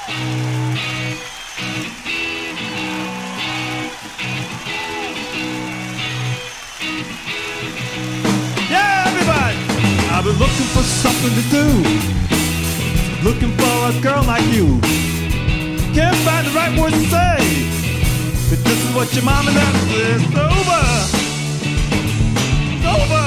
Yeah, everybody! I've been looking for something to do. Looking for a girl like you. Can't find the right words to say. But this is what your mom and dad said. It's over. It's over.